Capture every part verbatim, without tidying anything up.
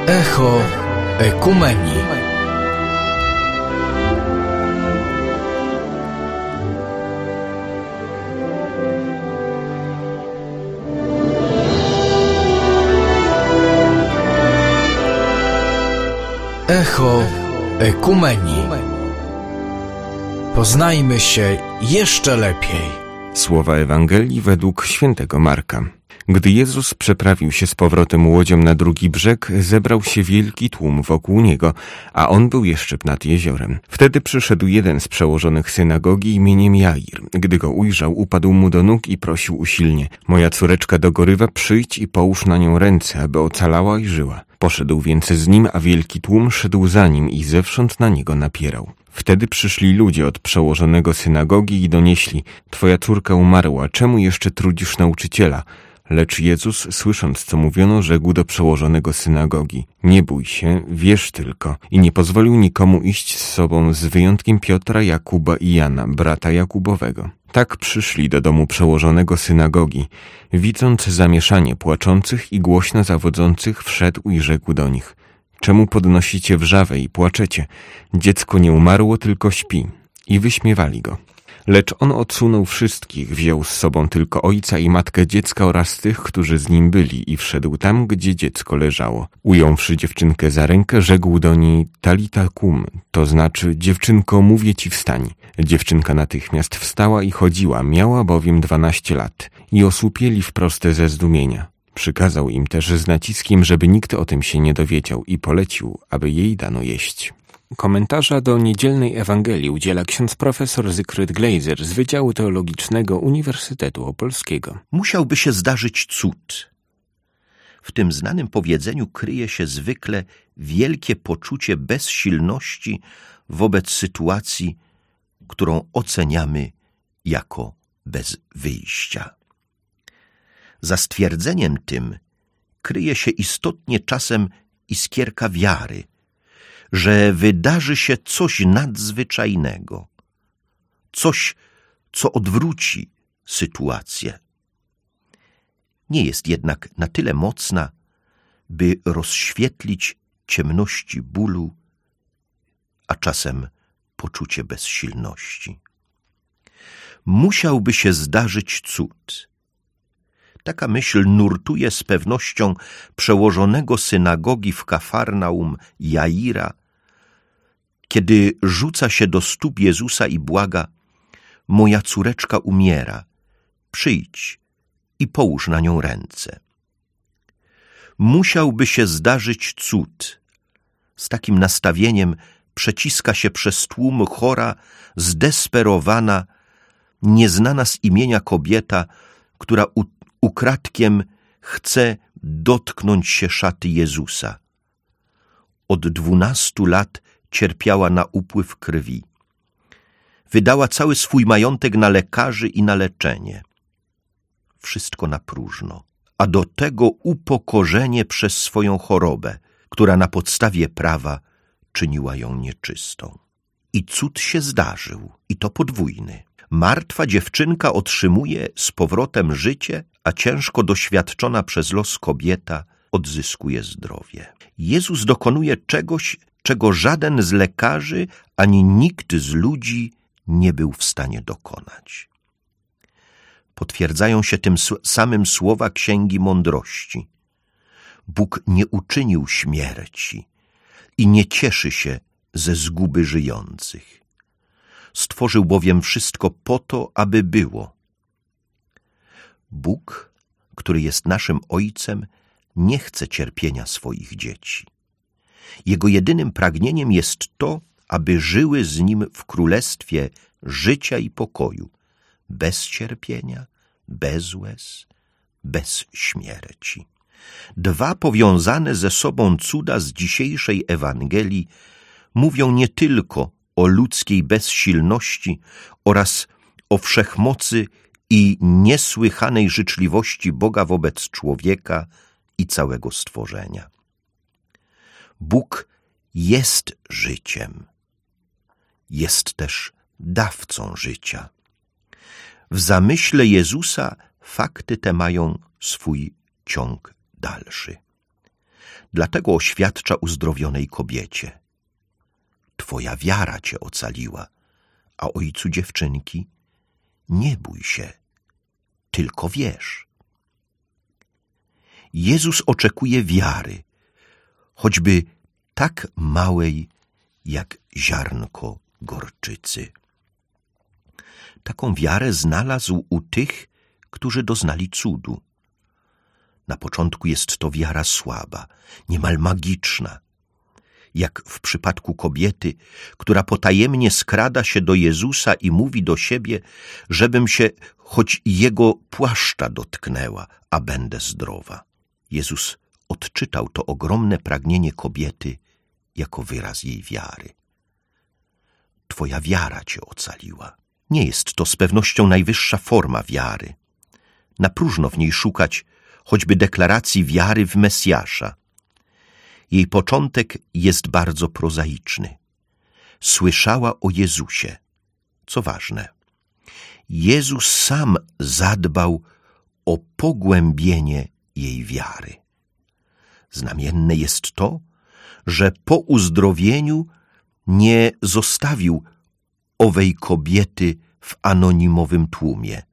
Echo Ekumenii. Echo Ekumenii. Poznajmy się jeszcze lepiej. Słowa Ewangelii według świętego Marka. Gdy Jezus przeprawił się z powrotem łodzią na drugi brzeg, zebrał się wielki tłum wokół Niego, a On był jeszcze nad jeziorem. Wtedy przyszedł jeden z przełożonych synagogi imieniem Jair. Gdy go ujrzał, upadł mu do nóg i prosił usilnie: moja córeczka dogorywa, przyjdź i połóż na nią ręce, aby ocalała i żyła. Poszedł więc z nim, a wielki tłum szedł za nim i zewsząd na niego napierał. Wtedy przyszli ludzie od przełożonego synagogi i donieśli: twoja córka umarła, czemu jeszcze trudzisz nauczyciela? Lecz Jezus, słysząc, co mówiono, rzekł do przełożonego synagogi: nie bój się, wierz tylko. I nie pozwolił nikomu iść z sobą, z wyjątkiem Piotra, Jakuba i Jana, brata Jakubowego. Tak przyszli do domu przełożonego synagogi. Widząc zamieszanie płaczących i głośno zawodzących, wszedł i rzekł do nich: czemu podnosicie wrzawę i płaczecie? Dziecko nie umarło, tylko śpi. I wyśmiewali go. Lecz on odsunął wszystkich, wziął z sobą tylko ojca i matkę dziecka oraz tych, którzy z nim byli, i wszedł tam, gdzie dziecko leżało. Ująwszy dziewczynkę za rękę, rzekł do niej: talita kum, to znaczy: dziewczynko, mówię ci, wstań. Dziewczynka natychmiast wstała i chodziła, miała bowiem dwanaście lat, i osłupieli wprost ze zdumienia. Przykazał im też z naciskiem, żeby nikt o tym się nie dowiedział, i polecił, aby jej dano jeść. Komentarza do niedzielnej Ewangelii udziela ksiądz profesor Zygfryd Gleiser z Wydziału Teologicznego Uniwersytetu Opolskiego. Musiałby się zdarzyć cud. W tym znanym powiedzeniu kryje się zwykle wielkie poczucie bezsilności wobec sytuacji, którą oceniamy jako bez wyjścia. Za stwierdzeniem tym kryje się istotnie czasem iskierka wiary, że wydarzy się coś nadzwyczajnego, coś, co odwróci sytuację. Nie jest jednak na tyle mocna, by rozświetlić ciemności bólu, a czasem poczucie bezsilności. Musiałby się zdarzyć cud. Taka myśl nurtuje z pewnością przełożonego synagogi w Kafarnaum Jaira, kiedy rzuca się do stóp Jezusa i błaga: moja córeczka umiera, przyjdź i połóż na nią ręce. Musiałby się zdarzyć cud. Z takim nastawieniem przeciska się przez tłum chora, zdesperowana, nieznana z imienia kobieta, która u, ukradkiem chce dotknąć się szaty Jezusa. Od dwunastu lat cierpiała na upływ krwi. Wydała cały swój majątek na lekarzy i na leczenie. Wszystko na próżno, a do tego upokorzenie przez swoją chorobę, która na podstawie prawa czyniła ją nieczystą. I cud się zdarzył, i to podwójny. Martwa dziewczynka otrzymuje z powrotem życie, a ciężko doświadczona przez los kobieta odzyskuje zdrowie. Jezus dokonuje czegoś, czego żaden z lekarzy ani nikt z ludzi nie był w stanie dokonać. Potwierdzają się tym samym słowa Księgi Mądrości. Bóg nie uczynił śmierci i nie cieszy się ze zguby żyjących. Stworzył bowiem wszystko po to, aby było. Bóg, który jest naszym Ojcem, nie chce cierpienia swoich dzieci. Jego jedynym pragnieniem jest to, aby żyły z Nim w królestwie życia i pokoju, bez cierpienia, bez łez, bez śmierci. Dwa powiązane ze sobą cuda z dzisiejszej Ewangelii mówią nie tylko o ludzkiej bezsilności oraz o wszechmocy i niesłychanej życzliwości Boga wobec człowieka i całego stworzenia. Bóg jest życiem. Jest też dawcą życia. W zamyśle Jezusa fakty te mają swój ciąg dalszy. Dlatego oświadcza uzdrowionej kobiecie: twoja wiara cię ocaliła, a ojcu dziewczynki: nie bój się, tylko wierz. Jezus oczekuje wiary, choćby tak małej jak ziarnko gorczycy. Taką wiarę znalazł u tych, którzy doznali cudu. Na początku jest to wiara słaba, niemal magiczna, jak w przypadku kobiety, która potajemnie skrada się do Jezusa i mówi do siebie, żebym się choć Jego płaszcza dotknęła, a będę zdrowa. Jezus odczytał to ogromne pragnienie kobiety jako wyraz jej wiary. Twoja wiara cię ocaliła. Nie jest to z pewnością najwyższa forma wiary. Na próżno w niej szukać choćby deklaracji wiary w Mesjasza. Jej początek jest bardzo prozaiczny. Słyszała o Jezusie. Co ważne, Jezus sam zadbał o pogłębienie jej wiary. Znamienne jest to, że po uzdrowieniu nie zostawił owej kobiety w anonimowym tłumie.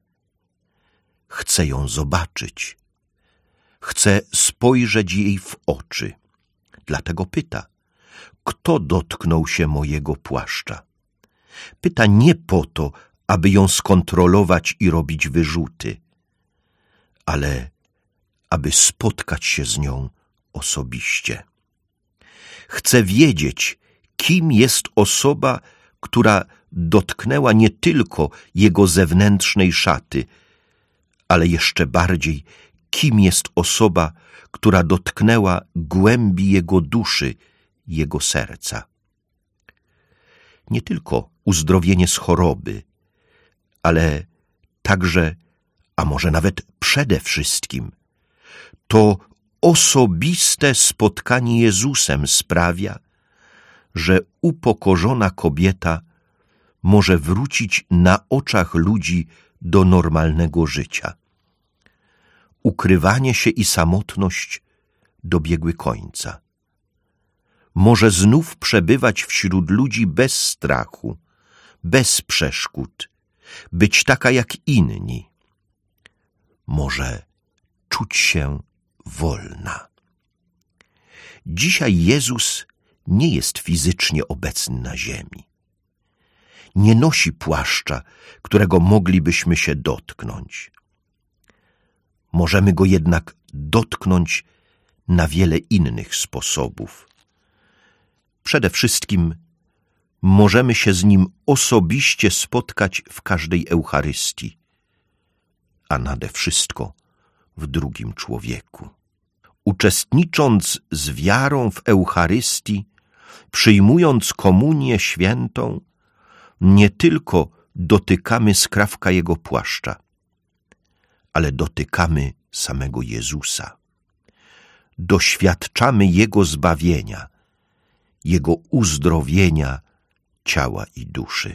Chce ją zobaczyć. Chce spojrzeć jej w oczy. Dlatego pyta: kto dotknął się mojego płaszcza? Pyta nie po to, aby ją skontrolować i robić wyrzuty, ale aby spotkać się z nią osobiście. Chce wiedzieć, kim jest osoba, która dotknęła nie tylko jego zewnętrznej szaty, ale jeszcze bardziej, kim jest osoba, która dotknęła głębi jego duszy, jego serca. Nie tylko uzdrowienie z choroby, ale także, a może nawet przede wszystkim, to osobiste spotkanie Jezusem sprawia, że upokorzona kobieta może wrócić na oczach ludzi do normalnego życia. Ukrywanie się i samotność dobiegły końca. Może znów przebywać wśród ludzi bez strachu, bez przeszkód, być taka jak inni. Może czuć się wolna. Dzisiaj Jezus nie jest fizycznie obecny na ziemi. Nie nosi płaszcza, którego moglibyśmy się dotknąć. Możemy go jednak dotknąć na wiele innych sposobów. Przede wszystkim możemy się z nim osobiście spotkać w każdej Eucharystii, a nade wszystko w drugim człowieku. Uczestnicząc z wiarą w Eucharystii, przyjmując komunię świętą, nie tylko dotykamy skrawka Jego płaszcza, ale dotykamy samego Jezusa. Doświadczamy Jego zbawienia, Jego uzdrowienia ciała i duszy.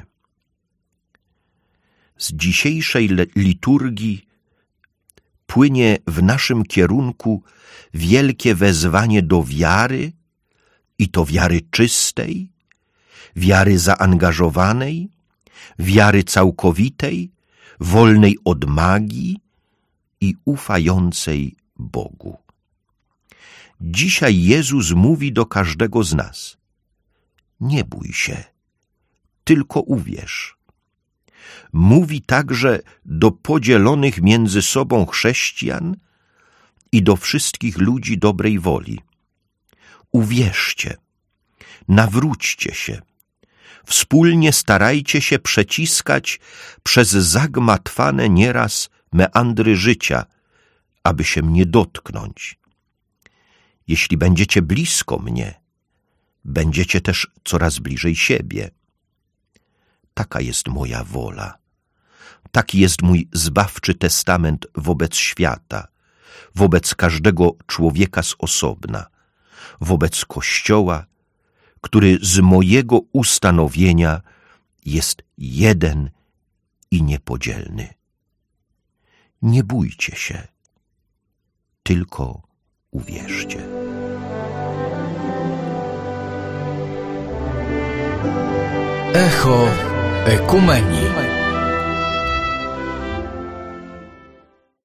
Z dzisiejszej liturgii płynie w naszym kierunku wielkie wezwanie do wiary, i to wiary czystej, wiary zaangażowanej, wiary całkowitej, wolnej od magii i ufającej Bogu. Dzisiaj Jezus mówi do każdego z nas: nie bój się, tylko uwierz. Mówi także do podzielonych między sobą chrześcijan i do wszystkich ludzi dobrej woli: uwierzcie, nawróćcie się, wspólnie starajcie się przeciskać przez zagmatwane nieraz meandry życia, aby się mnie dotknąć. Jeśli będziecie blisko mnie, będziecie też coraz bliżej siebie. Taka jest moja wola. Taki jest mój zbawczy testament wobec świata, wobec każdego człowieka z osobna, wobec Kościoła, który z mojego ustanowienia jest jeden i niepodzielny. Nie bójcie się, tylko uwierzcie. Echo Ekumenii.